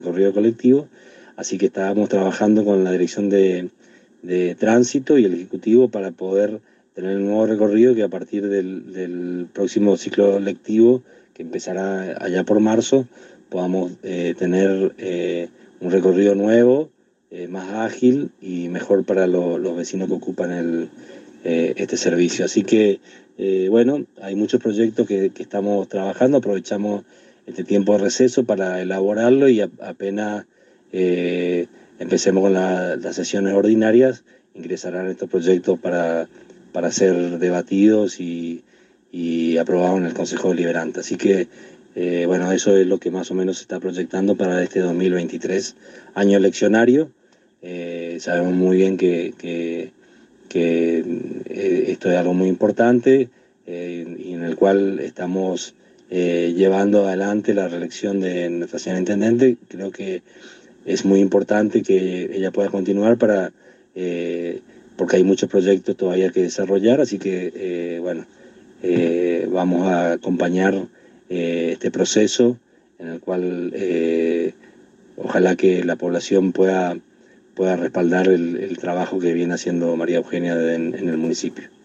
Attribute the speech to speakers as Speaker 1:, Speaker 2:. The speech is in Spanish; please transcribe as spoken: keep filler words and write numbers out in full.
Speaker 1: recorrido colectivo, así que estábamos trabajando con la dirección de, de tránsito y el ejecutivo para poder tener un nuevo recorrido que a partir del, del próximo ciclo lectivo, que empezará allá por marzo, podamos eh, tener eh, un recorrido nuevo, eh, más ágil y mejor para lo, los vecinos que ocupan el, eh, este servicio. Así que, eh, bueno, hay muchos proyectos que, que estamos trabajando, aprovechamos este tiempo de receso para elaborarlo y a, apenas eh, empecemos con la, las sesiones ordinarias, ingresarán estos proyectos para, para ser debatidos y, y aprobados en el Consejo Deliberante. Así que, eh, bueno, eso es lo que más o menos se está proyectando para este dos mil veintitrés, año eleccionario. Eh, sabemos muy bien que, que, que eh, esto es algo muy importante eh, y en el cual estamos eh, llevando adelante la reelección de nuestra señora Intendente. Creo que es muy importante que ella pueda continuar para eh, porque hay muchos proyectos todavía que desarrollar, así que eh, bueno, eh, vamos a acompañar eh, este proceso en el cual eh, ojalá que la población pueda, pueda respaldar el, el trabajo que viene haciendo María Eugenia en, en el municipio.